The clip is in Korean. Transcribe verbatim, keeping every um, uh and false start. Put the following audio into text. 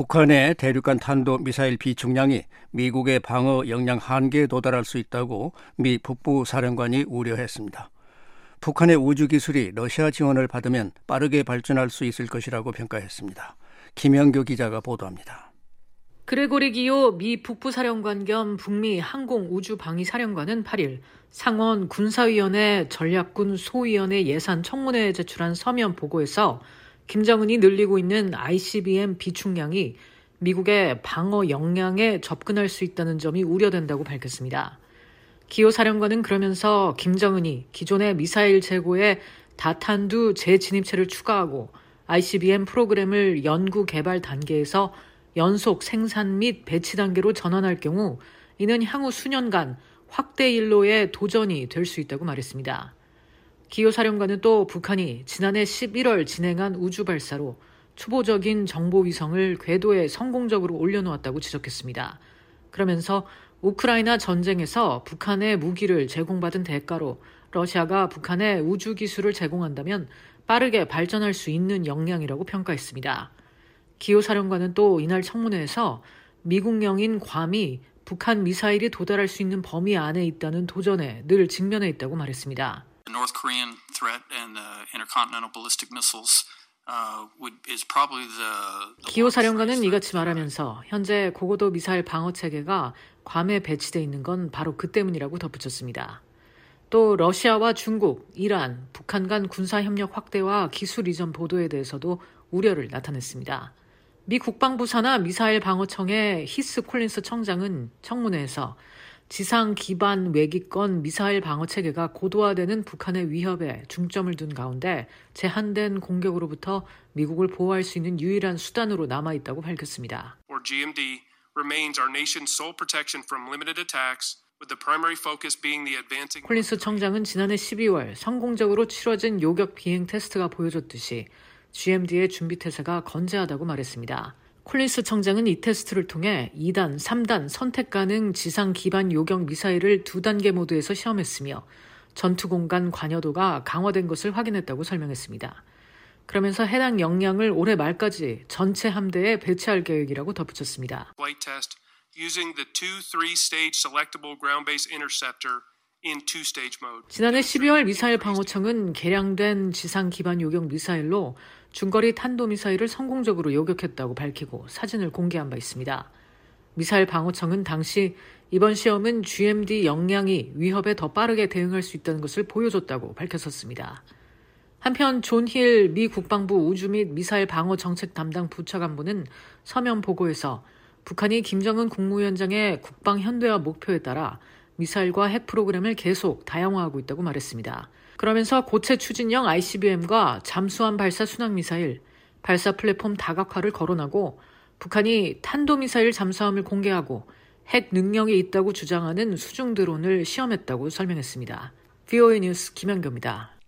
북한의 대륙간 탄도미사일 비축량이 미국의 방어 역량 한계에 도달할 수 있다고 미 북부사령관이 우려했습니다. 북한의 우주기술이 러시아 지원을 받으면 빠르게 발전할 수 있을 것이라고 평가했습니다. 김영교 기자가 보도합니다. 그레고리 기오 미 북부사령관 겸 북미 항공우주방위사령관은 팔 일 상원 군사위원회 전략군 소위원회 예산 청문회에 제출한 서면 보고에서 김정은이 늘리고 있는 아이씨비엠 비축량이 미국의 방어 역량에 접근할 수 있다는 점이 우려된다고 밝혔습니다. 기오 사령관은 그러면서 김정은이 기존의 미사일 재고에 다탄두 재진입체를 추가하고 아이씨비엠 프로그램을 연구 개발 단계에서 연속 생산 및 배치 단계로 전환할 경우 이는 향후 수년간 확대 일로의 도전이 될 수 있다고 말했습니다. 기오 사령관은 또 북한이 지난해 십일월 진행한 우주 발사로 초보적인 정보위성을 궤도에 성공적으로 올려놓았다고 지적했습니다. 그러면서 우크라이나 전쟁에서 북한의 무기를 제공받은 대가로 러시아가 북한에 우주 기술을 제공한다면 빠르게 발전할 수 있는 역량이라고 평가했습니다. 기오 사령관은 또 이날 청문회에서 미국령인 괌이 북한 미사일이 도달할 수 있는 범위 안에 있다는 도전에 늘 직면해 있다고 말했습니다. The North Korean threat and uh, intercontinental ballistic missiles uh, would, is probably the, the 기오 사령관은 이같이 말하면서 현재 고고도 미사일 방어 체계가 괌에 배치돼 있는 건 바로 그 때문이라고 덧붙였습니다. 또 러시아와 중국, 이란, 북한 간 군사협력 확대와 기술 이전 보도에 대해서도 우려를 나타냈습니다. 미 국방부 산하 미사일 방어청의 히스 콜린스 청장은 청문회에서 지상 기반 외기권 미사일 방어 체계가 고도화되는 북한의 위협에 중점을 둔 가운데 제한된 공격으로부터 미국을 보호할 수 있는 유일한 수단으로 남아있다고 밝혔습니다. Or 지엠디 remains our nation's sole protection from limited attacks, with the primary focus being the advancing. 콜린스 청장은 지난해 십이월 성공적으로 치러진 요격 비행 테스트가 보여줬듯이 지엠디의 준비 태세가 건재하다고 말했습니다. 콜린스 청장은 이 테스트를 통해 이 단, 삼 단 선택 가능 지상 기반 요격 미사일을 두 단계 모드에서 시험했으며 전투 공간 관여도가 강화된 것을 확인했다고 설명했습니다. 그러면서 해당 역량을 올해 말까지 전체 함대에 배치할 계획이라고 덧붙였습니다. Flight test using the two three stage selectable ground-based interceptor in two-stage mode. 지난해 십이월 미사일 방어청은 개량된 지상 기반 요격 미사일로 중거리 탄도미사일을 성공적으로 요격했다고 밝히고 사진을 공개한 바 있습니다. 미사일 방어청은 당시 이번 시험은 지엠디 역량이 위협에 더 빠르게 대응할 수 있다는 것을 보여줬다고 밝혔었습니다. 한편 존 힐 미 국방부 우주 및 미사일 방어 정책 담당 부차관보는 서면 보고에서 북한이 김정은 국무위원장의 국방 현대화 목표에 따라 미사일과 핵 프로그램을 계속 다양화하고 있다고 말했습니다. 그러면서 고체 추진형 아이씨비엠과 잠수함 발사 순항미사일, 발사 플랫폼 다각화를 거론하고 북한이 탄도미사일 잠수함을 공개하고 핵 능력이 있다고 주장하는 수중 드론을 시험했다고 설명했습니다. 브이오에이 뉴스 김연경입니다.